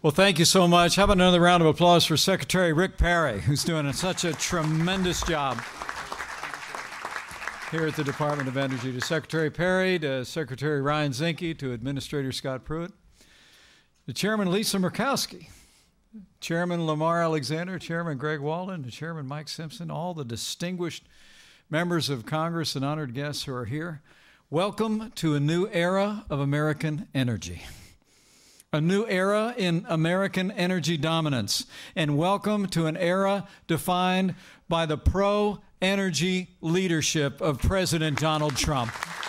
Well, thank you so much. How about another round of applause for Secretary Rick Perry, who's doing such a tremendous job here at the Department of Energy. To Secretary Perry, to Secretary Ryan Zinke, to Administrator Scott Pruitt, to Chairman Lisa Murkowski, Chairman Lamar Alexander, Chairman Greg Walden, to Chairman Mike Simpson, all the distinguished members of Congress and honored guests who are here. Welcome to a new era of American energy. A new era in American energy dominance. And welcome to an era defined by the pro-energy leadership of President Donald Trump.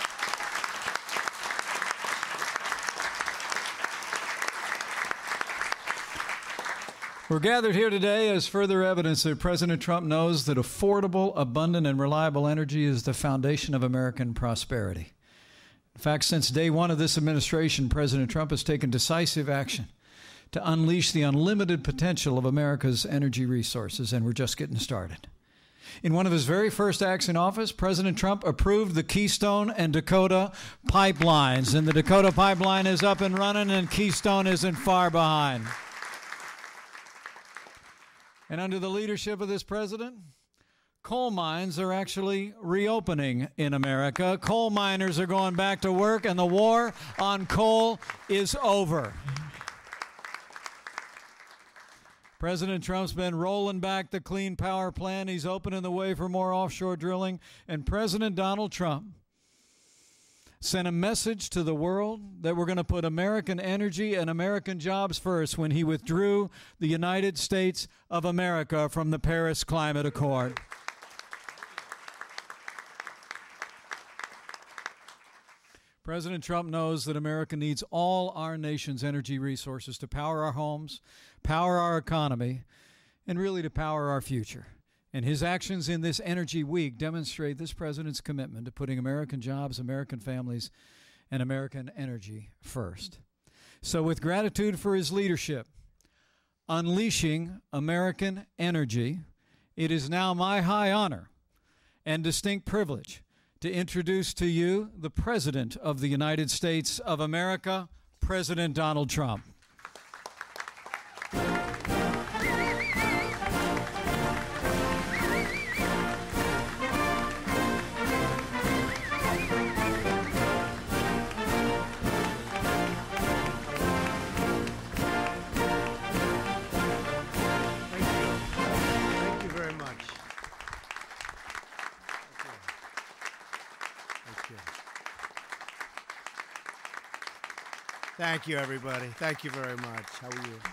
We're gathered here today as further evidence that President Trump knows that affordable, abundant, and reliable energy is the foundation of American prosperity. In fact, since day one of this administration, President Trump has taken decisive action to unleash the unlimited potential of America's energy resources, and we're just getting started. In one of his very first acts in office, President Trump approved the Keystone and Dakota pipelines, and the Dakota pipeline is up and running, and Keystone isn't far behind. And under the leadership of this president, coal mines are actually reopening in America. Coal miners are going back to work, and the war on coal is over. President Trump's been rolling back the Clean Power Plan. He's opening the way for more offshore drilling. And President Donald Trump sent a message to the world that we're going to put American energy and American jobs first when he withdrew the United States of America from the Paris Climate Accord. President Trump knows that America needs all our nation's energy resources to power our homes, power our economy, and really to power our future. And his actions in this Energy Week demonstrate this president's commitment to putting American jobs, American families, and American energy first. So with gratitude for his leadership, unleashing American energy, it is now my high honor and distinct privilege to introduce to you the President of the United States of America, President Donald Trump. Thank you, everybody. Thank you very much. How are you?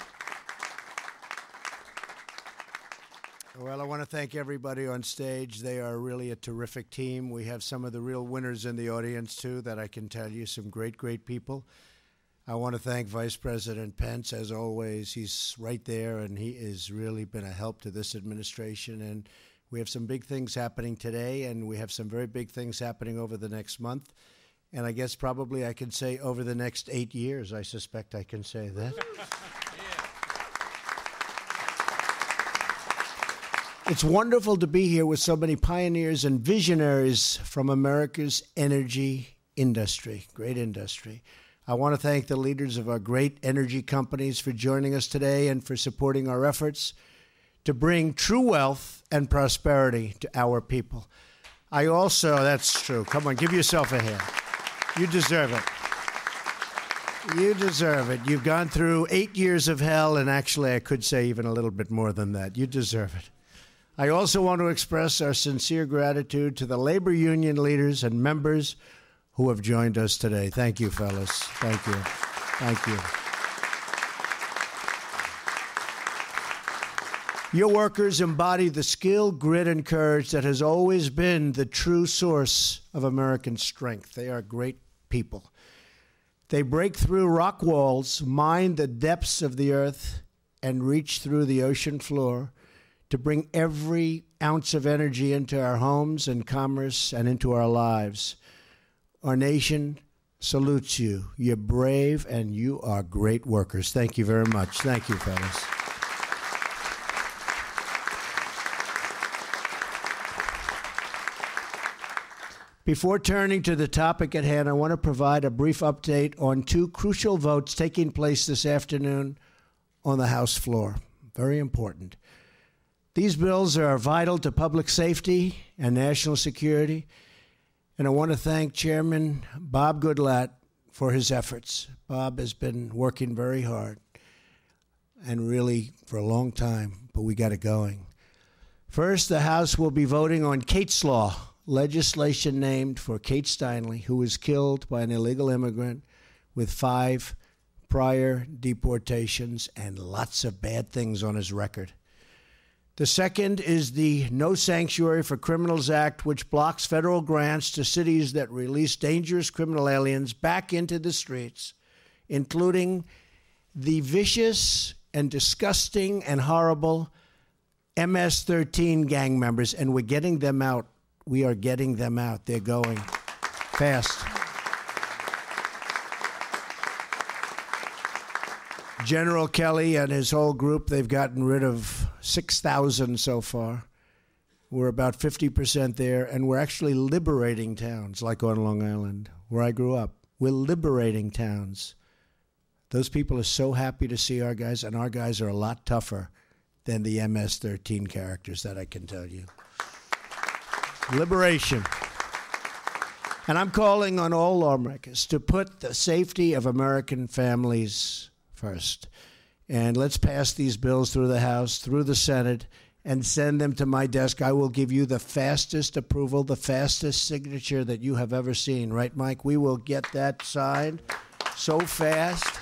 Well, I want to thank everybody on stage. They are really a terrific team. We have some of the real winners in the audience, too, that I can tell you, some great, great people. I want to thank Vice President Pence, as always. He's right there, and he has really been a help to this administration. And we have some big things happening today, and we have some very big things happening over the next month. And I guess probably I can say over the next 8 years, I suspect I can say that. It's wonderful to be here with so many pioneers and visionaries from America's energy industry, great industry. I want to thank the leaders of our great energy companies for joining us today and for supporting our efforts to bring true wealth and prosperity to our people. I also, that's true. Come on, give yourself a hand. You deserve it. You deserve it. You've gone through 8 years of hell, and actually I could say even a little bit more than that. You deserve it. I also want to express our sincere gratitude to the labor union leaders and members who have joined us today. Thank you, fellas. Thank you. Thank you. Your workers embody the skill, grit, and courage that has always been the true source of American strength. They are great people. They break through rock walls, mine the depths of the earth, and reach through the ocean floor to bring every ounce of energy into our homes and commerce and into our lives. Our nation salutes you. You're brave, and you are great workers. Thank you very much. Thank you, fellas. Before turning to the topic at hand, I want to provide a brief update on two crucial votes taking place this afternoon on the House floor. Very important. These bills are vital to public safety and national security, and I want to thank Chairman Bob Goodlatte for his efforts. Bob has been working very hard and really for a long time, but we got it going. First, the House will be voting on Kate's Law, legislation named for Kate Steinle, who was killed by an illegal immigrant with 5 prior deportations and lots of bad things on his record. The second is the No Sanctuary for Criminals Act, which blocks federal grants to cities that release dangerous criminal aliens back into the streets, including the vicious and disgusting and horrible MS-13 gang members, and we're getting them out. We are getting them out. They're going fast. General Kelly and his whole group, they've gotten rid of 6,000 so far. We're about 50% there, and we're actually liberating towns, like on Long Island, where I grew up. We're liberating towns. Those people are so happy to see our guys, and our guys are a lot tougher than the MS-13 characters, that I can tell you. Liberation. And I'm calling on all lawmakers to put the safety of American families first. And let's pass these bills through the House, through the Senate, and send them to my desk. I will give you the fastest approval, the fastest signature that you have ever seen. Right, Mike? We will get that signed so fast.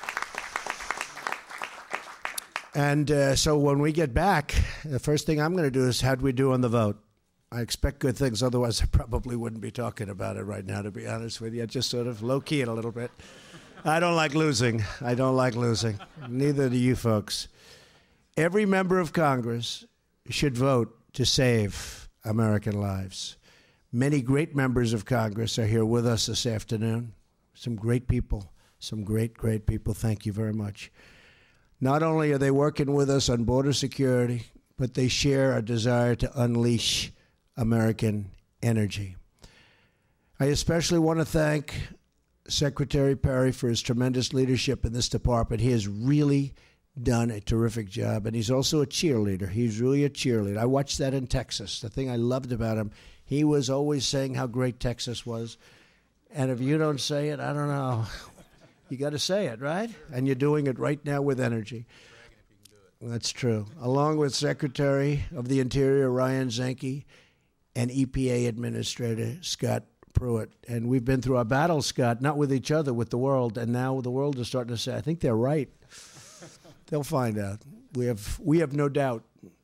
And so when we get back, the first thing I'm going to do is, how'd we do on the vote? I expect good things. Otherwise, I probably wouldn't be talking about it right now, to be honest with you. I just sort of low-key it a little bit. I don't like losing. I don't like losing. Neither do you folks. Every member of Congress should vote to save American lives. Many great members of Congress are here with us this afternoon. Some great people. Some great, great people. Thank you very much. Not only are they working with us on border security, but they share a desire to unleash American energy. I especially want to thank Secretary Perry for his tremendous leadership in this department. He has really done a terrific job, and he's also a cheerleader. He's really a cheerleader. I watched that in Texas. The thing I loved about him, he was always saying how great Texas was. And if you don't say it, I don't know. You got to say it, right? And you're doing it right now with energy. That's true. Along with Secretary of the Interior Ryan Zinke and EPA Administrator Scott Pruitt. And we've been through our battle, Scott, not with each other, with the world. And now the world is starting to say, I think they're right. They'll find out. We have no doubt.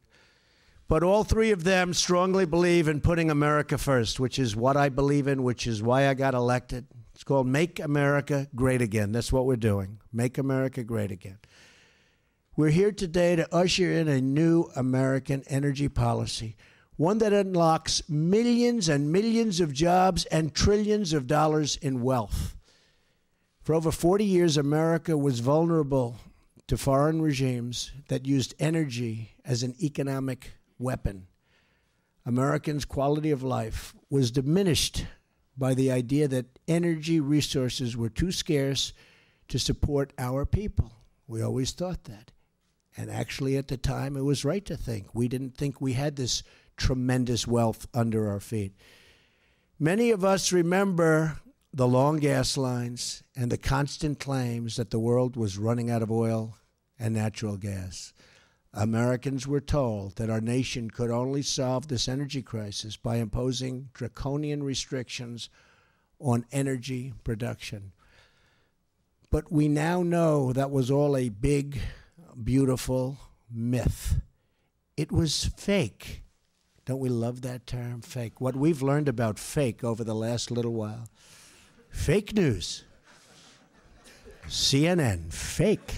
But all three of them strongly believe in putting America first, which is what I believe in, which is why I got elected. It's called Make America Great Again. That's what we're doing. Make America Great Again. We're here today to usher in a new American energy policy, one that unlocks millions and millions of jobs and trillions of dollars in wealth. For over 40 years, America was vulnerable to foreign regimes that used energy as an economic weapon. Americans' quality of life was diminished by the idea that energy resources were too scarce to support our people. We always thought that. And actually, at the time, it was right to think. We didn't think we had this tremendous wealth under our feet. Many of us remember the long gas lines and the constant claims that the world was running out of oil and natural gas. Americans were told that our nation could only solve this energy crisis by imposing draconian restrictions on energy production. But we now know that was all a big, beautiful myth. It was fake. Don't we love that term, fake? What we've learned about fake over the last little while. Fake news. CNN, fake.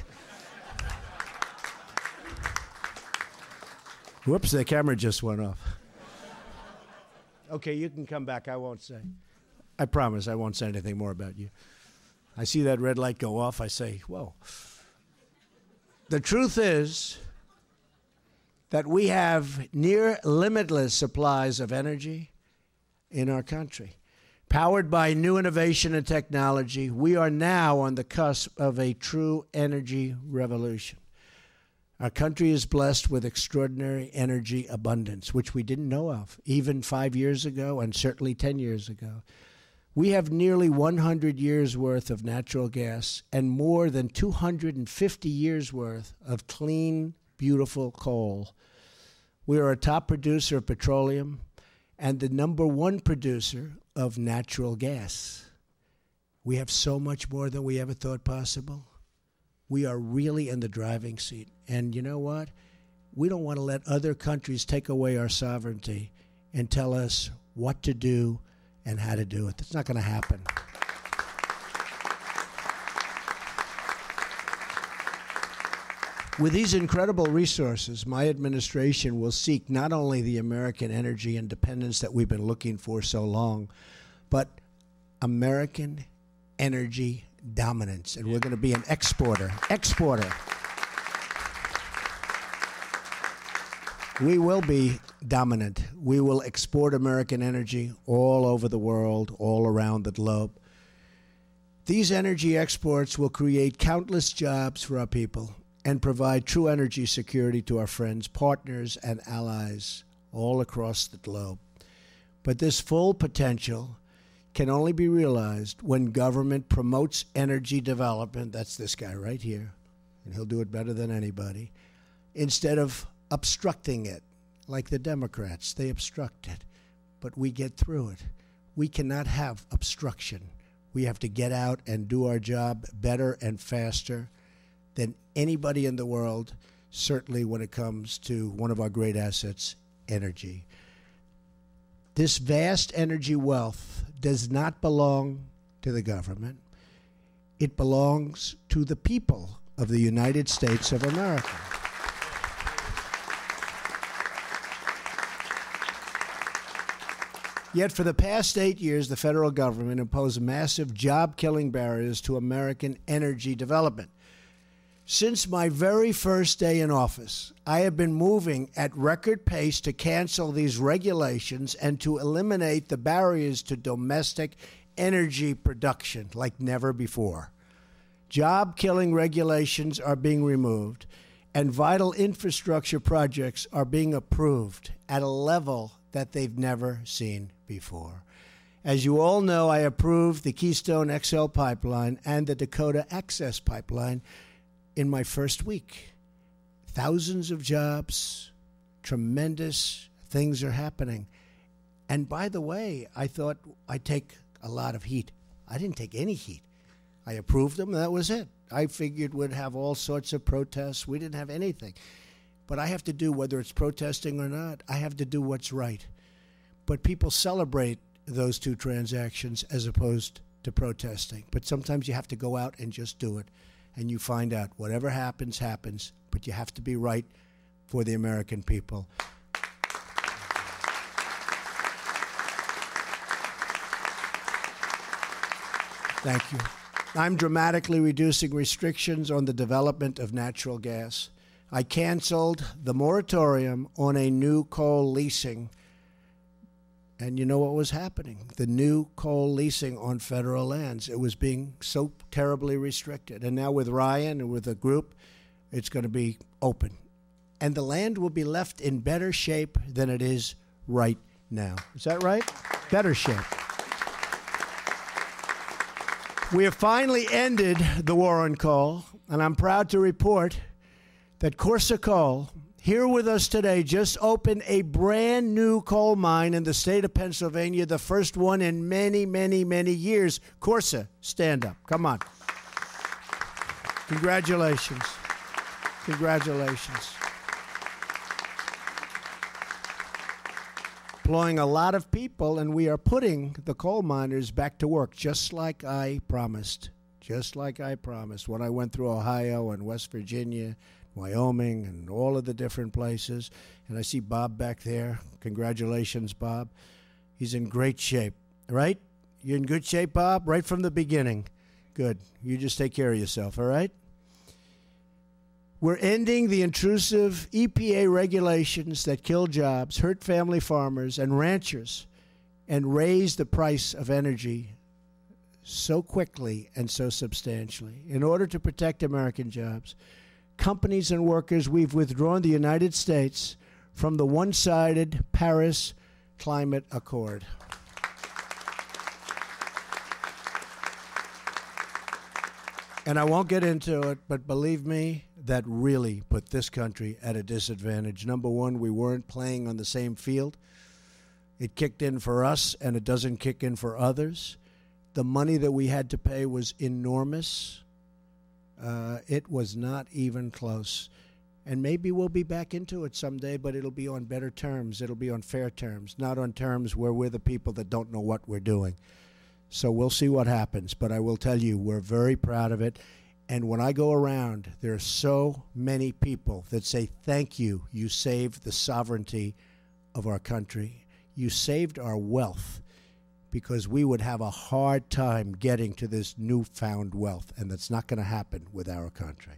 Whoops, the camera just went off. Okay, you can come back. I won't say. I promise I won't say anything more about you. I see that red light go off. I say, whoa. The truth is that we have near limitless supplies of energy in our country. Powered by new innovation and technology, we are now on the cusp of a true energy revolution. Our country is blessed with extraordinary energy abundance, which we didn't know of even 5 years ago and certainly 10 years ago. We have nearly 100 years' worth of natural gas and more than 250 years' worth of clean, beautiful coal. We are a top producer of petroleum and the number one producer of natural gas. We have so much more than we ever thought possible. We are really in the driving seat. And you know what? We don't want to let other countries take away our sovereignty and tell us what to do and how to do it. That's not going to happen. With these incredible resources, my administration will seek not only the American energy independence that we've been looking for so long, but American energy dominance. And we're going to be an exporter. We will be dominant. We will export American energy all over the world, all around the globe. These energy exports will create countless jobs for our people and provide true energy security to our friends, partners, and allies all across the globe. But this full potential can only be realized when government promotes energy development. That's this guy right here, and he'll do it better than anybody, instead of obstructing it, like the Democrats. They obstruct it, but we get through it. We cannot have obstruction. We have to get out and do our job better and faster than anybody in the world, certainly when it comes to one of our great assets, energy. This vast energy wealth does not belong to the government. It belongs to the people of the United States of America. Yet for the past 8 years, the federal government imposed massive job-killing barriers to American energy development. Since my very first day in office, I have been moving at record pace to cancel these regulations and to eliminate the barriers to domestic energy production like never before. Job-killing regulations are being removed, and vital infrastructure projects are being approved at a level that they've never seen before. As you all know, I approved the Keystone XL pipeline and the Dakota Access pipeline in my first week. Thousands of jobs, tremendous things are happening. And by the way, I thought I'd take a lot of heat. I didn't take any heat. I approved them, and that was it. I figured we'd have all sorts of protests. We didn't have anything. But I have to do, whether it's protesting or not, I have to do what's right. But people celebrate those two transactions as opposed to protesting. But sometimes you have to go out and just do it. And you find out whatever happens, happens. But you have to be right for the American people. Thank you. I'm dramatically reducing restrictions on the development of natural gas. I canceled the moratorium on a new coal leasing. And you know what was happening? The new coal leasing on federal lands. It was being so terribly restricted. And now with Ryan and with the group, it's going to be open. And the land will be left in better shape than it is right now. Is that right? Better shape. We have finally ended the war on coal, and I'm proud to report that Corsa Coal, here with us today, just opened a brand new coal mine in the state of Pennsylvania, the first one in many, many, many years. Corsa, stand up. Come on. Congratulations. Congratulations. Employing a lot of people, and we are putting the coal miners back to work, just like I promised. Just like I promised when I went through Ohio and West Virginia, Wyoming, and all of the different places. And I see Bob back there. Congratulations, Bob. He's in great shape, right? You're in good shape, Bob, right from the beginning. Good. You just take care of yourself, all right? We're ending the intrusive EPA regulations that kill jobs, hurt family farmers and ranchers, and raise the price of energy so quickly and so substantially. In order to protect American jobs, companies and workers, we've withdrawn the United States from the one-sided Paris Climate Accord. And I won't get into it, but believe me, that really put this country at a disadvantage. Number one, we weren't playing on the same field. It kicked in for us, and it doesn't kick in for others. The money that we had to pay was enormous. It was not even close. And maybe we'll be back into it someday, but it'll be on better terms. It'll be on fair terms, not on terms where we're the people that don't know what we're doing. So we'll see what happens. But I will tell you, we're very proud of it. And when I go around, there are so many people that say, thank you. You saved the sovereignty of our country. You saved our wealth, because we would have a hard time getting to this newfound wealth. And that's not going to happen with our country.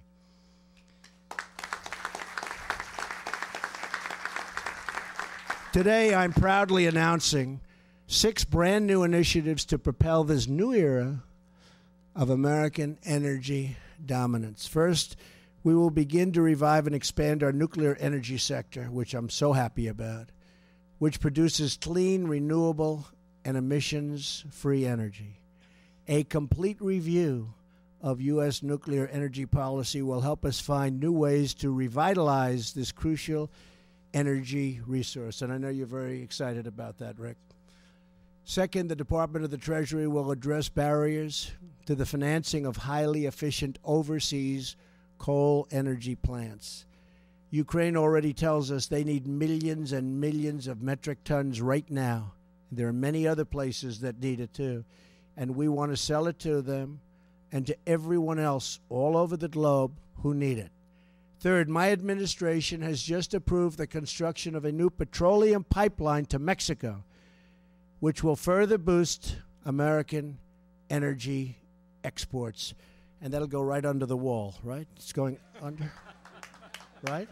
Today, I'm proudly announcing 6 brand new initiatives to propel this new era of American energy dominance. First, we will begin to revive and expand our nuclear energy sector, which I'm so happy about, which produces clean, renewable, and emissions-free energy. A complete review of U.S. nuclear energy policy will help us find new ways to revitalize this crucial energy resource. And I know you're very excited about that, Rick. Second, the Department of the Treasury will address barriers to the financing of highly efficient overseas coal energy plants. Ukraine already tells us they need millions and millions of metric tons right now. There are many other places that need it too. And we want to sell it to them and to everyone else all over the globe who need it. Third, my administration has just approved the construction of a new petroleum pipeline to Mexico, which will further boost American energy exports. And that'll go right under the wall, right? It's going under, right?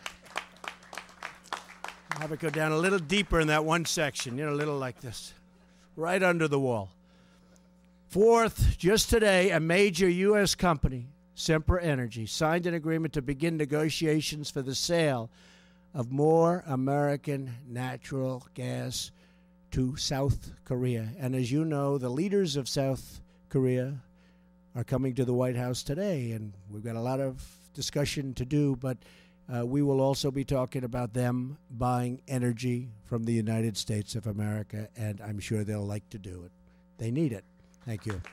Have it go down a little deeper in that one section, a little like this, right under the wall. Fourth, just today, a major U.S. company, Sempra Energy, signed an agreement to begin negotiations for the sale of more American natural gas to South Korea. And as you know, the leaders of South Korea are coming to the White House today, and we've got a lot of discussion to do, but we will also be talking about them buying energy from the United States of America, and I'm sure they'll like to do it. They need it. Thank you.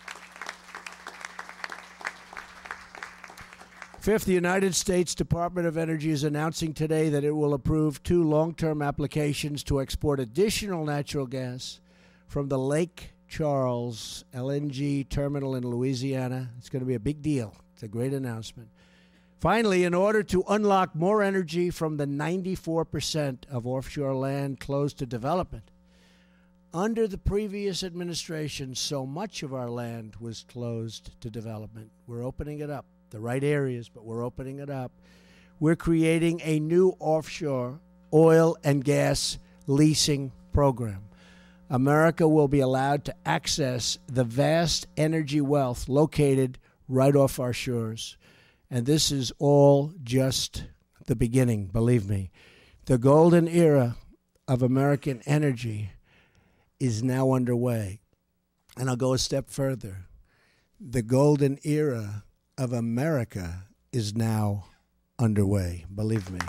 Fifth, the United States Department of Energy is announcing today that it will approve 2 long-term applications to export additional natural gas from the Lake Charles LNG terminal in Louisiana. It's going to be a big deal. It's a great announcement. Finally, in order to unlock more energy from the 94% of offshore land closed to development, under the previous administration, so much of our land was closed to development. We're opening it up. The right areas, but we're opening it up. We're creating a new offshore oil and gas leasing program. America will be allowed to access the vast energy wealth located right off our shores. And this is all just the beginning, believe me. The golden era of American energy is now underway. And I'll go a step further. The golden era of America is now underway, believe me.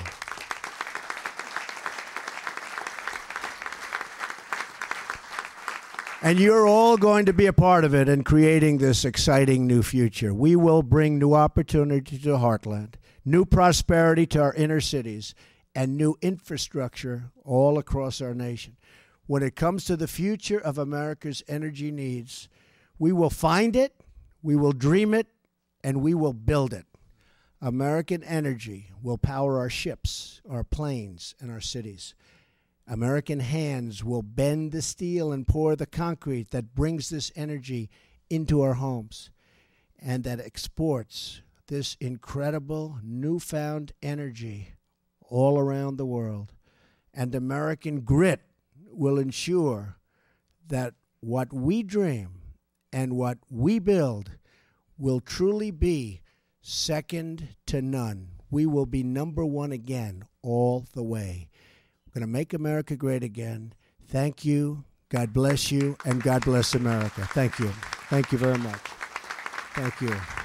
And you're all going to be a part of it in creating this exciting new future. We will bring new opportunity to the heartland, new prosperity to our inner cities, and new infrastructure all across our nation. When it comes to the future of America's energy needs, we will find it, we will dream it, and we will build it. American energy will power our ships, our planes, and our cities. American hands will bend the steel and pour the concrete that brings this energy into our homes and that exports this incredible newfound energy all around the world. And American grit will ensure that what we dream and what we build will truly be second to none. we will be number one again all the way. We're going to make America great again. Thank you. God bless you, and God bless America. Thank you. Thank you very much. Thank you.